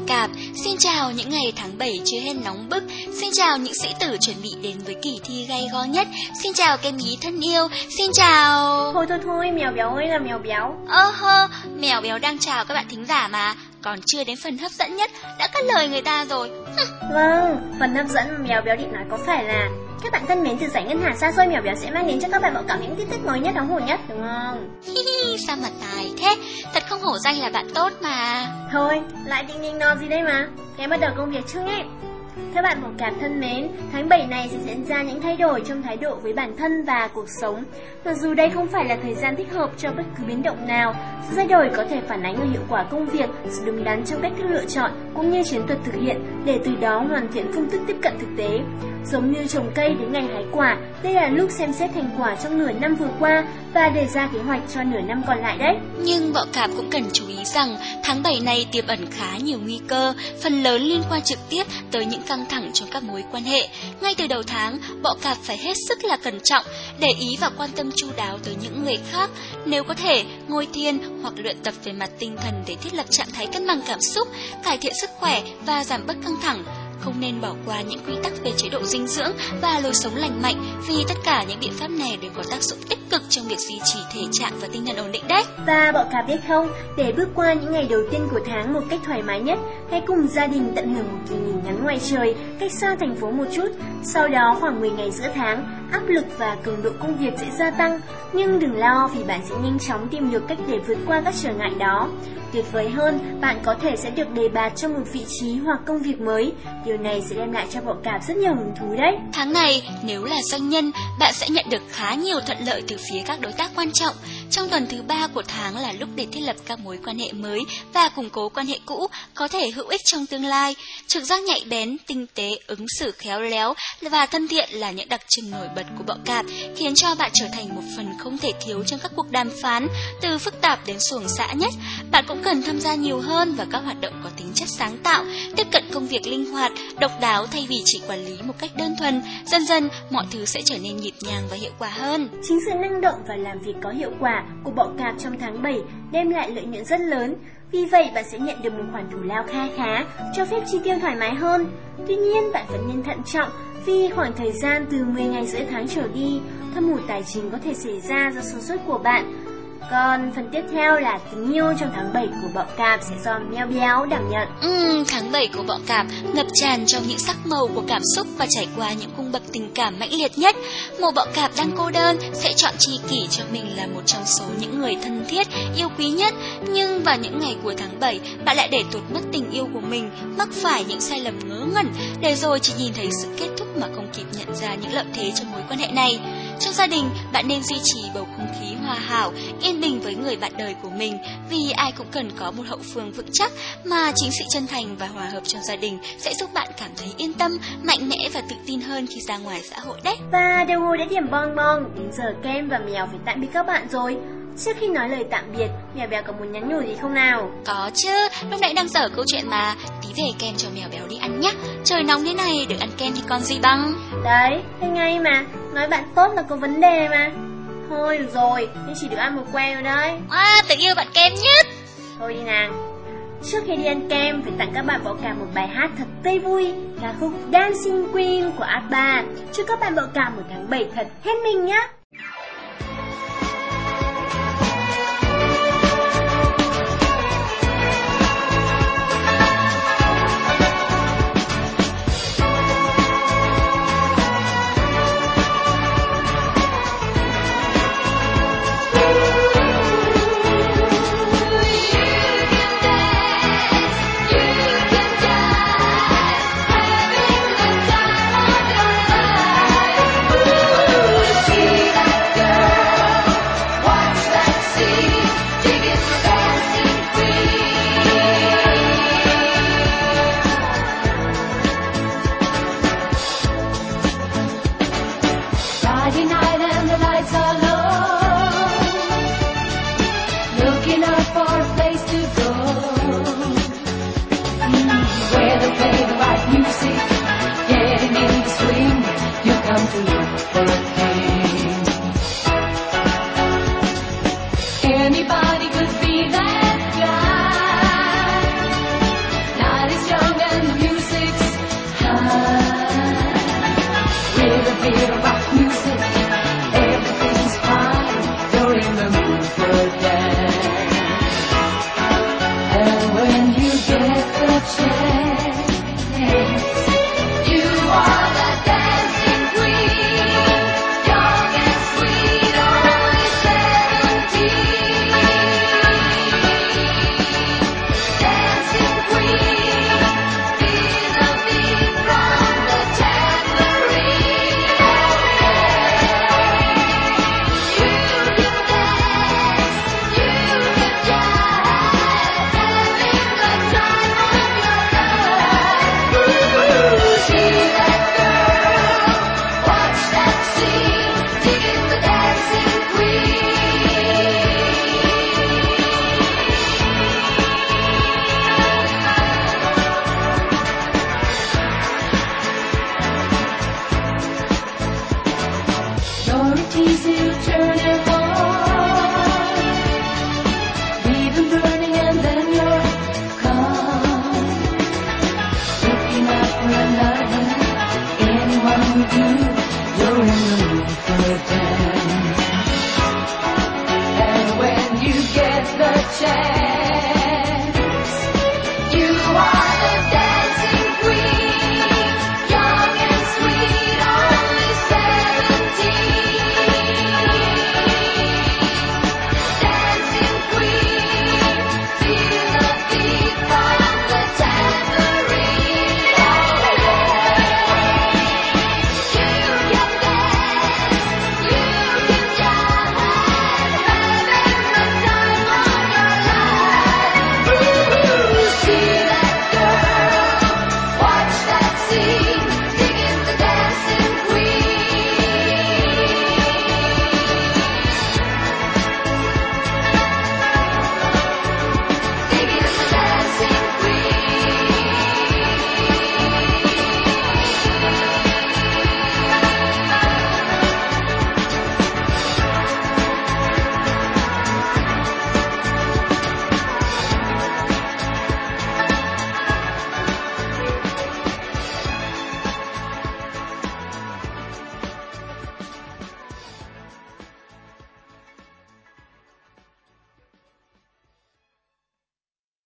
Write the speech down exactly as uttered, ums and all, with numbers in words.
cạp. Xin chào những ngày tháng bảy chưa hết nóng bức. Xin chào những sĩ tử chuẩn bị đến với kỳ thi gay go nhất. Xin chào kem ý thân yêu. Xin chào... Thôi thôi thôi, mèo béo ơi là mèo béo. Ơ hơ, mèo béo đang chào các bạn thính giả mà. Còn chưa đến phần hấp dẫn nhất, đã cắt lời người ta rồi. Vâng, phần hấp dẫn mà mèo béo định nói có phải là: các bạn thân mến, từ giải ngân hà xa xôi, mèo béo sẽ mang đến cho các bạn bọ cạp những tin tức mới nhất, nóng hổi nhất, đúng không? Hi sao mà tài thế, thật không hổ danh là bạn tốt mà. Thôi, lại định ninh no gì đây mà. Em bắt đầu công việc trước nhé. Các bạn bọ cạp thân mến, tháng bảy này sẽ diễn ra những thay đổi trong thái độ với bản thân và cuộc sống. Mặc dù đây không phải là thời gian thích hợp cho bất cứ biến động nào, sự thay đổi có thể phản ánh ở hiệu quả công việc, sự đúng đắn trong cách thức lựa chọn cũng như chiến thuật thực hiện, để từ đó hoàn thiện phương thức tiếp cận thực tế. Giống như trồng cây đến ngày hái quả, đây là lúc xem xét thành quả trong nửa năm vừa qua và đề ra kế hoạch cho nửa năm còn lại đấy. Nhưng bọ cạp cũng cần chú ý rằng tháng bảy này tiềm ẩn khá nhiều nguy cơ, phần lớn liên quan trực tiếp tới những căng thẳng trong các mối quan hệ. Ngay từ đầu tháng, bọ cạp phải hết sức là cẩn trọng, để ý và quan tâm chu đáo tới những người khác. Nếu có thể, ngồi thiền hoặc luyện tập về mặt tinh thần để thiết lập trạng thái cân bằng cảm xúc, cải thiện sức khỏe và giảm bớt căng thẳng. Không nên bỏ qua những quy tắc về chế độ dinh dưỡng và lối sống lành mạnh, vì tất cả những biện pháp này đều có tác dụng tích cực trong việc duy trì thể trạng và tinh thần ổn định đấy. Và bọ cạp biết không, để bước qua những ngày đầu tiên của tháng một cách thoải mái nhất, hãy cùng gia đình tận hưởng một kỳ nghỉ ngắn ngoài trời, cách xa thành phố một chút. Sau đó khoảng mười ngày giữa tháng, áp lực và cường độ công việc sẽ gia tăng, nhưng đừng lo vì bạn sẽ nhanh chóng tìm được cách để vượt qua các trở ngại đó. Tuyệt vời hơn, bạn có thể sẽ được đề bạt trong một vị trí hoặc công việc mới. Điều này sẽ đem lại cho bọ cạp rất nhiều hứng thú đấy. Tháng này, nếu là doanh nhân, bạn sẽ nhận được khá nhiều thuận lợi từ phía các đối tác quan trọng. Trong tuần thứ ba của tháng là lúc để thiết lập các mối quan hệ mới và củng cố quan hệ cũ có thể hữu ích trong tương lai. Trực giác nhạy bén, tinh tế, ứng xử khéo léo và thân thiện là những đặc trưng nổi bật của bọ cạp, khiến cho bạn trở thành một phần không thể thiếu trong các cuộc đàm phán, từ phức tạp đến suồng sã nhất. Bạn cũng cần tham gia nhiều hơn vào các hoạt động có tính chất sáng tạo, tiếp cận công việc linh hoạt, độc đáo thay vì chỉ quản lý một cách đơn thuần. Dần dần, mọi thứ sẽ trở nên nhịp nhàng và hiệu quả hơn. Chính sự năng động và làm việc có hiệu quả của bọ cạp trong tháng bảy đem lại lợi nhuận rất lớn. Vì vậy, bạn sẽ nhận được một khoản thù lao kha khá, cho phép chi tiêu thoải mái hơn. Tuy nhiên, bạn vẫn nên thận trọng, vì khoảng thời gian từ mười ngày giữa tháng trở đi, thâm hụt tài chính có thể xảy ra do sơ suất của bạn. Còn phần tiếp theo là tình yêu trong tháng bảy của bọ cạp sẽ do mèo béo đảm nhận. Uhm, tháng bảy của bọ cạp ngập tràn trong những sắc màu của cảm xúc và trải qua những cung bậc tình cảm mãnh liệt nhất. Một bọ cạp đang cô đơn sẽ chọn tri kỷ cho mình là một trong số những người thân thiết, yêu quý nhất. Nhưng vào những ngày cuối tháng bảy, bạn lại để tụt mất tình yêu của mình, mắc phải những sai lầm ngớ ngẩn, để rồi chỉ nhìn thấy sự kết thúc mà không kịp nhận ra những lợi thế trong mối quan hệ này. Trong gia đình, bạn nên duy trì bầu không khí hòa hảo, yên bình với người bạn đời của mình, vì ai cũng cần có một hậu phương vững chắc, mà chính sự chân thành và hòa hợp trong gia đình sẽ giúp bạn cảm thấy yên tâm, mạnh mẽ và tự tin hơn khi ra ngoài xã hội đấy. Và đồng hồ đã điểm bong bong, đến giờ Kem và Mèo phải tạm biệt các bạn rồi. Trước khi nói lời tạm biệt, Mèo béo có muốn nhắn nhủ gì không nào? Có chứ, lúc nãy đang dở câu chuyện mà. Tí về kem cho mèo béo đi ăn nhé. Trời nóng thế này, được ăn kem thì còn gì bằng. Đấy, thế ngay mà, nói bạn tốt là có vấn đề mà. Thôi được rồi, nhưng chỉ được ăn một que rồi đấy. À, tự yêu bạn kem nhất. Thôi đi nào. Trước khi đi ăn kem, phải tặng các bạn bọ cạp một bài hát thật tươi vui, ca khúc Dancing Queen của a bê ba. Chúc các bạn bọ cạp một tháng bảy thật hết mình nhé.